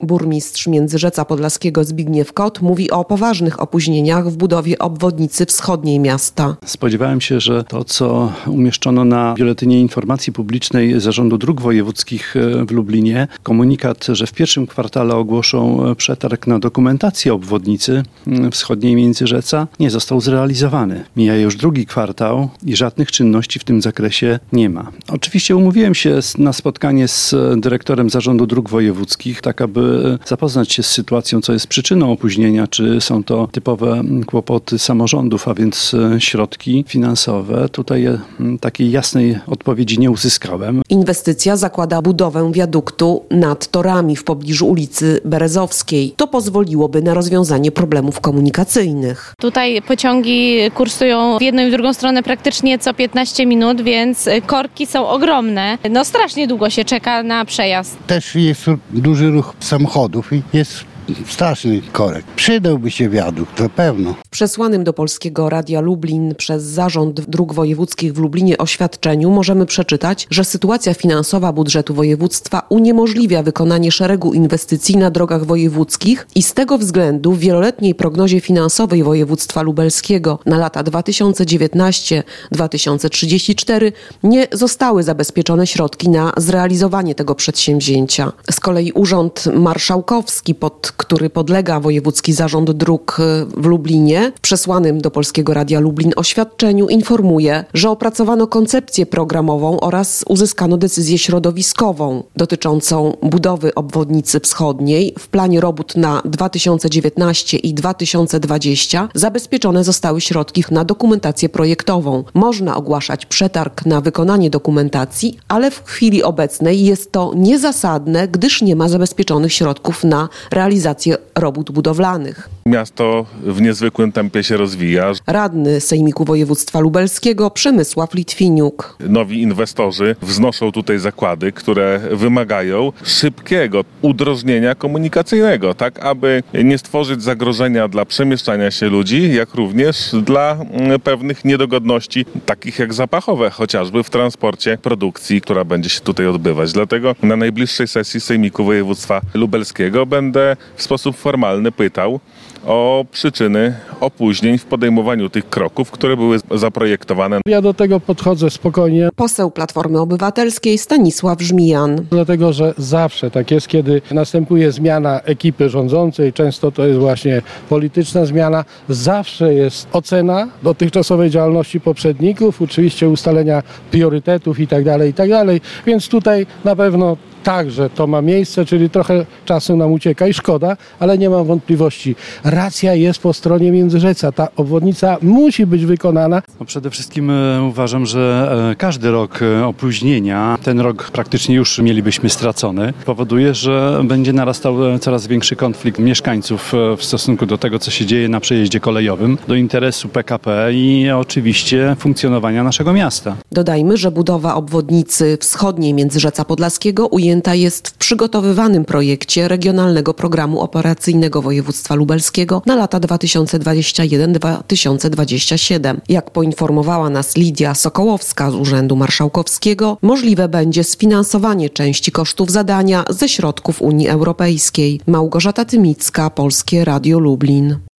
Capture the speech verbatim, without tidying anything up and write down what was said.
Burmistrz Międzyrzeca Podlaskiego Zbigniew Kot mówi o poważnych opóźnieniach w budowie obwodnicy wschodniej miasta. Spodziewałem się, że to, co umieszczono na Biuletynie Informacji Publicznej Zarządu Dróg Wojewódzkich w Lublinie, komunikat, że w pierwszym kwartale ogłoszą przetarg na dokumentację obwodnicy wschodniej Międzyrzeca, nie został zrealizowany. Mija już drugi kwartał i żadnych czynności w tym zakresie nie ma. Oczywiście umówiłem się na spotkanie z dyrektorem Zarządu Dróg Wojewódzkich, tak aby zapoznać się z sytuacją, co jest przyczyną opóźnienia, czy są to typowe kłopoty samorządów, a więc środki finansowe. Tutaj takiej jasnej odpowiedzi nie uzyskałem. Inwestycja zakłada budowę wiaduktu nad torami w pobliżu ulicy Berezowskiej. To pozwoliłoby na rozwiązanie problemów komunikacyjnych. Tutaj pociągi kursują w jedną i w drugą stronę praktycznie co piętnaście minut, więc korki są ogromne. No strasznie długo się czeka na przejazd. Też jest duży ruch samochodów i jest straszny korek. Przydałby się wiadukt, to pewno. W przesłanym do Polskiego Radia Lublin przez Zarząd Dróg Wojewódzkich w Lublinie oświadczeniu możemy przeczytać, że sytuacja finansowa budżetu województwa uniemożliwia wykonanie szeregu inwestycji na drogach wojewódzkich i z tego względu w wieloletniej prognozie finansowej województwa lubelskiego na lata dwa tysiące dziewiętnasty do dwa tysiące trzydziestego czwartego nie zostały zabezpieczone środki na zrealizowanie tego przedsięwzięcia. Z kolei Urząd Marszałkowski, pod który podlega Wojewódzki Zarząd Dróg w Lublinie, w przesłanym do Polskiego Radia Lublin oświadczeniu informuje, że opracowano koncepcję programową oraz uzyskano decyzję środowiskową dotyczącą budowy obwodnicy wschodniej. W planie robót na dwa tysiące dziewiętnasty i dwa tysiące dwudziesty zabezpieczone zostały środki na dokumentację projektową. Można ogłaszać przetarg na wykonanie dokumentacji, ale w chwili obecnej jest to niezasadne, gdyż nie ma zabezpieczonych środków na realizację robót budowlanych. Miasto w niezwykłym tempie się rozwija. Radny Sejmiku Województwa Lubelskiego Przemysław Litwiniuk. Nowi inwestorzy wznoszą tutaj zakłady, które wymagają szybkiego udrożnienia komunikacyjnego, tak aby nie stworzyć zagrożenia dla przemieszczania się ludzi, jak również dla pewnych niedogodności, takich jak zapachowe, chociażby w transporcie produkcji, która będzie się tutaj odbywać. Dlatego na najbliższej sesji Sejmiku Województwa Lubelskiego będę w sposób formalny pytał o przyczyny opóźnień w podejmowaniu tych kroków, które były zaprojektowane. Ja do tego podchodzę spokojnie. Poseł Platformy Obywatelskiej Stanisław Żmijan. Dlatego, że zawsze tak jest, kiedy następuje zmiana ekipy rządzącej, często to jest właśnie polityczna zmiana, zawsze jest ocena dotychczasowej działalności poprzedników, oczywiście ustalenia priorytetów i tak dalej, i tak dalej. Więc tutaj na pewno także to ma miejsce, czyli trochę czasu nam ucieka i szkoda, ale nie mam wątpliwości. Racja jest po stronie Międzyrzeca. Ta obwodnica musi być wykonana. No przede wszystkim e, uważam, że e, każdy rok e, opóźnienia, ten rok praktycznie już mielibyśmy stracony, powoduje, że będzie narastał e, coraz większy konflikt mieszkańców e, w stosunku do tego, co się dzieje na przejeździe kolejowym, do interesu P K P i oczywiście funkcjonowania naszego miasta. Dodajmy, że budowa obwodnicy wschodniej Międzyrzeca Podlaskiego ujęta jest w przygotowywanym projekcie Regionalnego Programu Operacyjnego Województwa Lubelskiego na lata dwa tysiące dwudziesty pierwszy do dwa tysiące dwudziestego siódmego. Jak poinformowała nas Lidia Sokołowska z Urzędu Marszałkowskiego, możliwe będzie sfinansowanie części kosztów zadania ze środków Unii Europejskiej. Małgorzata Tymicka, Polskie Radio Lublin.